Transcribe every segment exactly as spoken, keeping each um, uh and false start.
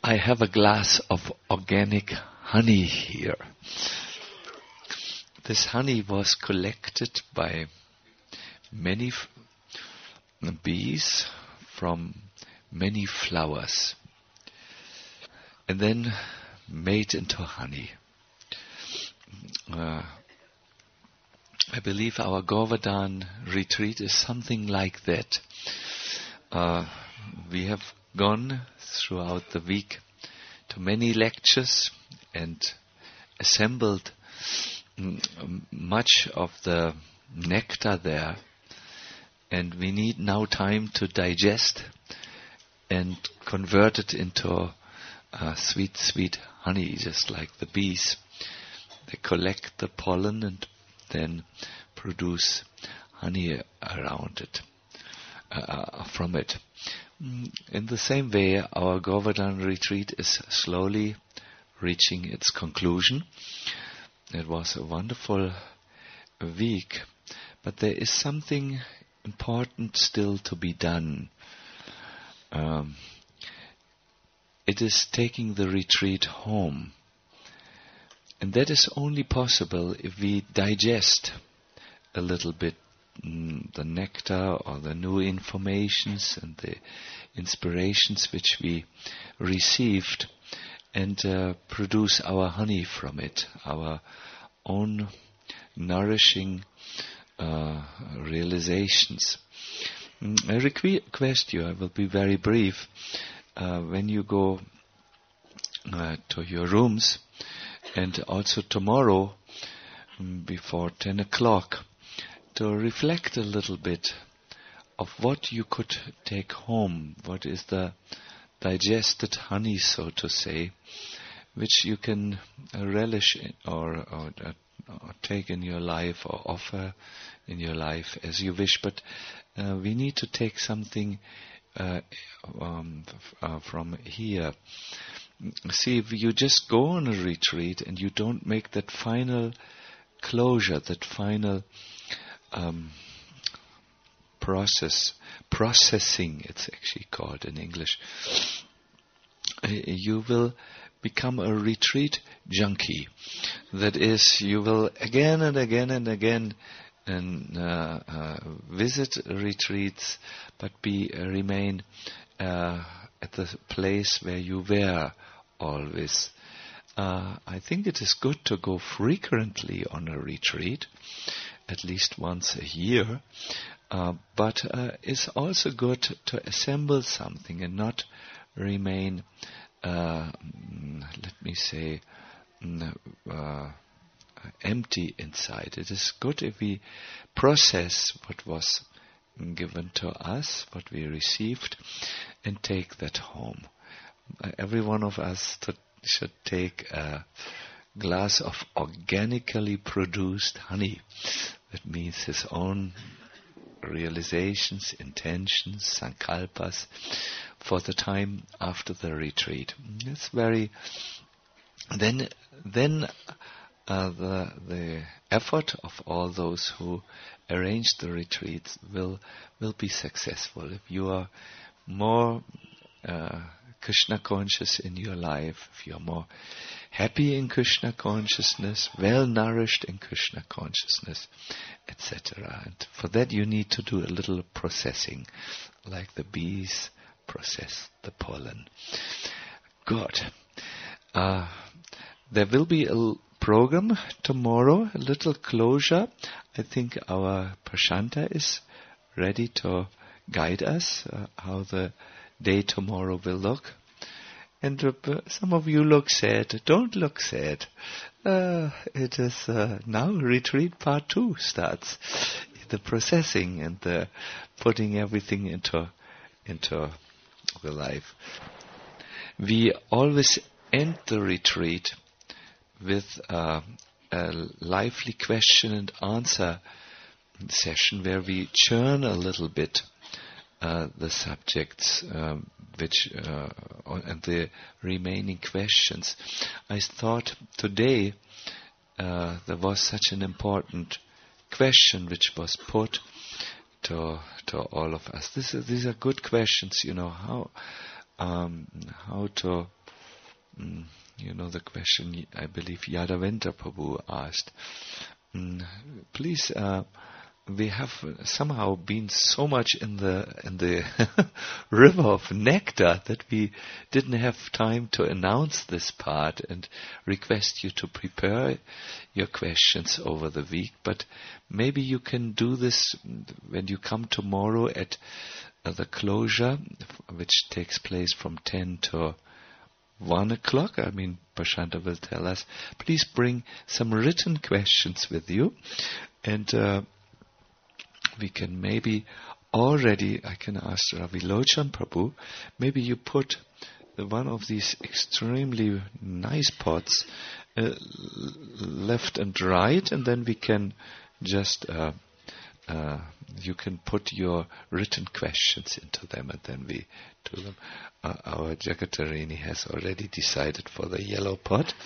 I have a glass of organic honey here. This honey was collected by many f- bees from many flowers and then made into honey. Uh, I believe our Govardhan retreat is something like that. Uh, we have gone throughout the week to many lectures and assembled m- much of the nectar there, and we need now time to digest and convert it into uh, sweet, sweet honey, just like the bees. They collect the pollen and then produce honey around it, uh, from it. In the same way, our Govardhan retreat is slowly reaching its conclusion. It was a wonderful week, but there is something important still to be done. Um, it is taking the retreat home. And that is only possible if we digest a little bit mm, the nectar or the new informations and the inspirations which we received, and uh, produce our honey from it, our own nourishing uh, realizations. Mm, I request you, I will be very brief, uh, when you go uh, to your rooms, and also tomorrow mm, before ten o'clock, to reflect a little bit of what you could take home, what is the digested honey, so to say, which you can uh, relish in or, or, uh, or take in your life or offer in your life as you wish. But uh, we need to take something uh, um, f- uh, from here. See, if you just go on a retreat and you don't make that final closure, that final um, process, processing, it's actually called in English, uh, you will become a retreat junkie. That is, you will again and again and again and uh, uh, visit retreats, but be uh, remain uh, at the place where you were always. Uh, I think it is good to go frequently on a retreat, at least once a year, uh, but uh, it's also good to assemble something and not remain, uh, let me say, uh, empty inside. It is good if we process what was given to us, what we received, and take that home. Uh, every one of us to, should take a glass of organically produced honey. That means his own realizations, intentions, sankalpas for the time after the retreat. It's very then then uh, the the effort of all those who arrange the retreats will will be successful. If you are more uh, Krishna conscious in your life, if you are more happy in Krishna consciousness, well nourished in Krishna consciousness, et cetera. And for that you need to do a little processing, like the bees process the pollen. Good. Uh, there will be a l- program tomorrow, a little closure. I think our Prashanta is ready to guide us uh, how the day tomorrow will look. And uh, some of you look sad. Don't look sad. Uh, it is uh, now retreat part two starts. The processing and the putting everything into into the life. We always end the retreat with uh, a lively question and answer session where we churn a little bit uh, the subjects um, which uh, and the remaining questions. I thought today uh, there was such an important question which was put to to all of us. This is, these are good questions, you know, how um, how to Mm, you know the question I believe Yadavendra Prabhu asked. Mm, please, uh, we have somehow been so much in the in the river of nectar that we didn't have time to announce this part and request you to prepare your questions over the week. But maybe you can do this when you come tomorrow at uh, the closure, which takes place from ten to one o'clock. I mean, Prashanta will tell us. Please bring some written questions with you, and uh, we can maybe already, I can ask Ravi Lochan Prabhu, maybe you put one of these extremely nice pots uh, left and right, and then we can just, uh, uh, you can put your written questions into them, and then we do them. Uh, our Jagatarini has already decided for the yellow pot.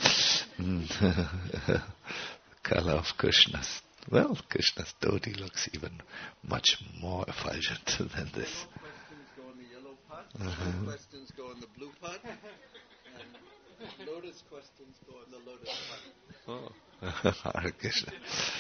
Color of Krishna's. Well, Krishna's dhoti looks even much more effulgent than this. Questions go in the yellow pot, Uh-huh. questions go in the blue pot, and lotus questions go in the lotus pot. Oh, Hare Krishna.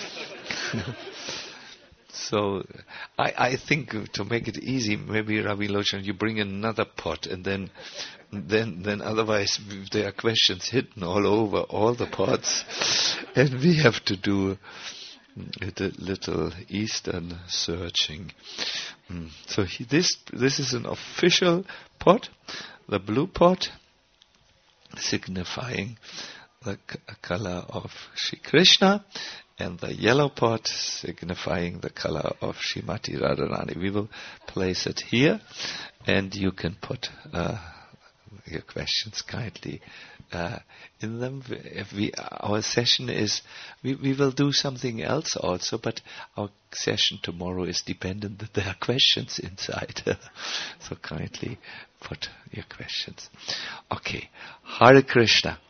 So, I, I think to make it easy, maybe Ravi Lochan, you bring another pot, and then, then, then otherwise there are questions hidden all over all the pots, and we have to do a little Eastern searching. Mm. So he, this this is an official pot, the blue pot, signifying the c- color of Shri Krishna, and the yellow pot signifying the color of Srimati Radharani. We will place it here, and you can put uh, your questions kindly uh, in them. If we, our session is, we, we will do something else also, but our session tomorrow is dependent that there are questions inside. So kindly put your questions. Okay, Hare Krishna.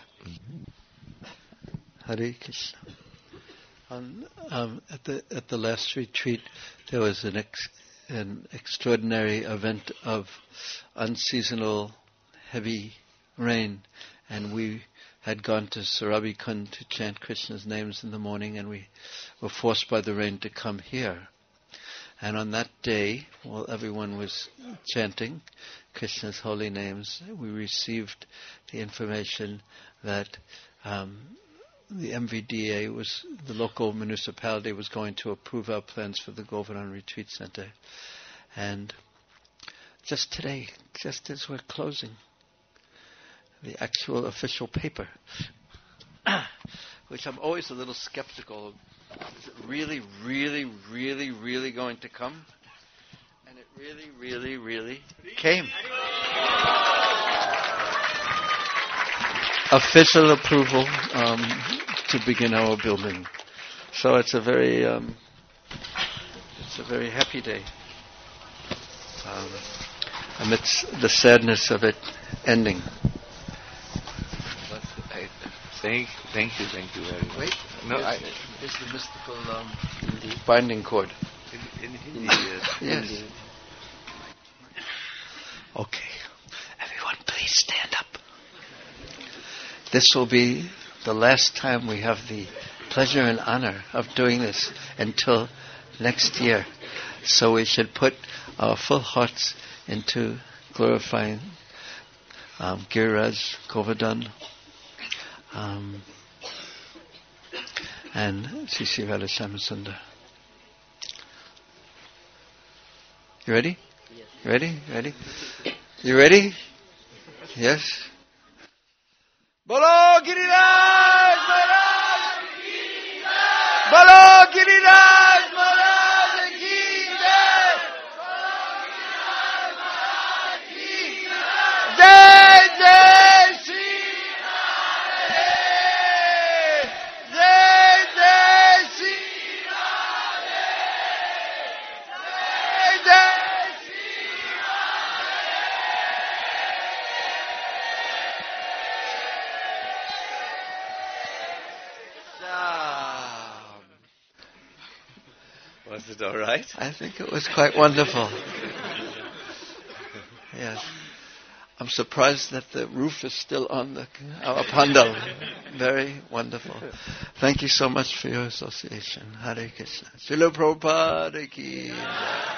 Hare Krishna. Um, um, at the at the last retreat, there was an ex, an extraordinary event of unseasonal heavy rain, and we had gone to Sarabi Kund to chant Krishna's names in the morning, and we were forced by the rain to come here. And on that day, while everyone was chanting Krishna's holy names, we received the information that um, the M V D A was, the local municipality was going to approve our plans for the Govardhan Retreat Center. And just today, just as we're closing, the actual official paper, which I'm always a little skeptical of, is it really, really, really, really going to come? And it really, really, really came. Official approval um, to begin our building. So it's a very, um, it's a very happy day. Um, amidst the sadness of it ending. I, thank, thank you, thank you very much. Wait, no, here's, I, here's the mystical um, binding cord. in, in Hindi, yes. Yes. Okay, everyone, please stand up. This will be the last time we have the pleasure and honor of doing this until next year. So we should put our full hearts into glorifying um, Giriraj, Govardhan, um, and Sri Sri Radha Shyamsundar. You ready? Yes. Ready? Ready? You ready? Yes? Bolo Giriraj Maharaj ki jai! Bolo Giriraj Maharaj ki jai! Bolo Giriraj Maharaj ki jai! Jai Jai Shri Radhe! Jai Jai Shri Radhe! Jai Jai Shri Radhe! Was it all right? I think it was quite wonderful. Yes. I'm surprised that the roof is still on the our pandal. Very wonderful. Thank you so much for your association. Hare Krishna. Srila Prabhupada ki.